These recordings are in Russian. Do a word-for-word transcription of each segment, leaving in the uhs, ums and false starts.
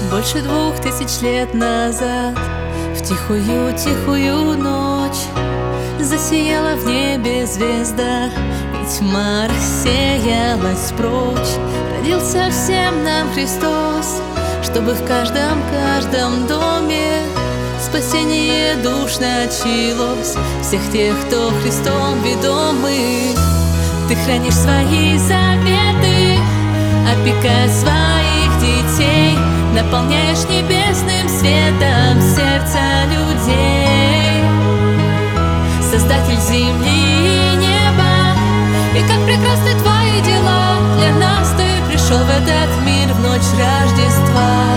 Больше двух тысяч лет назад, в тихую-тихую ночь, засияла в небе звезда, и тьма рассеялась прочь. Родился всем нам Христос, чтобы в каждом-каждом доме спасение душ началось. Всех тех, кто Христом ведомы. Ты хранишь свои заветы, опекая своих детей, наполняешь небесным светом сердца людей. Создатель земли и неба, и как прекрасны твои дела. Для нас ты пришел в этот мир в ночь Рождества.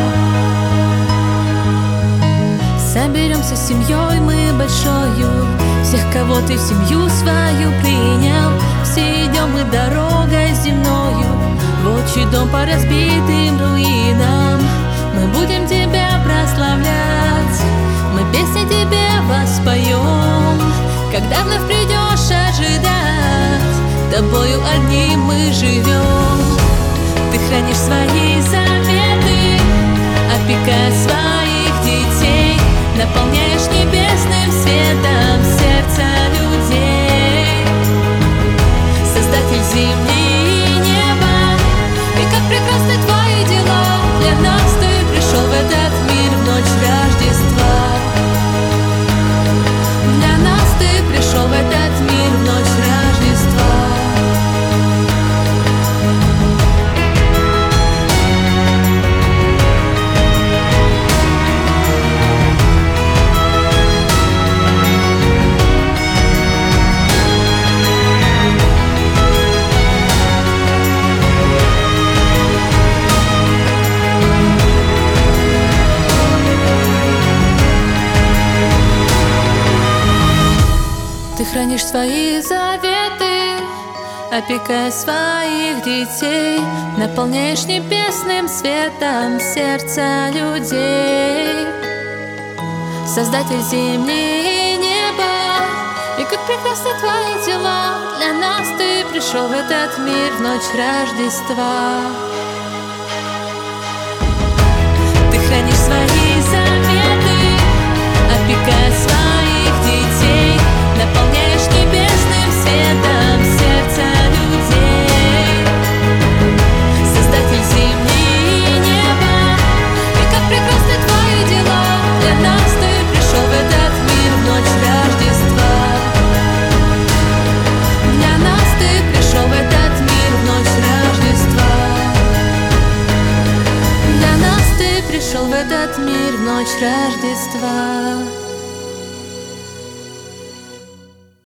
Соберемся с семьей мы большою, всех, кого ты в семью свою принял. Все идем мы дорогой земною, в отчий дом по разбитым руинам. Мы будем тебя прославлять, мы песни тебе воспоем. Когда вновь придешь ожидать, тобою одним мы живем. Ты хранишь свои заветы, опекая своих детей, наполняешь небесным светом сердца людей. Создатель земли и неба, и как прекрасны твои дела. Для нас ты пришел в этот мир в ночь Рождества. Для нас ты пришел в этот мир в ночь Рождества. Ты хранишь свои заветы, опекая своих детей, наполняешь небесным светом сердца людей. Создатель земли и неба, и как прекрасны твои дела. Для нас ты пришел в этот мир в ночь Рождества. Ты хранишь свои заветы, опекая своих детей, наполняешь небесным светом сердца людей. Создатель земли и неба, и как прекрасны твои дела. Для нас ты пришел в этот мир в ночь Рождества. Для нас ты пришел в этот мир в ночь Рождества. Для нас ты пришел в этот мир в ночь Рождества.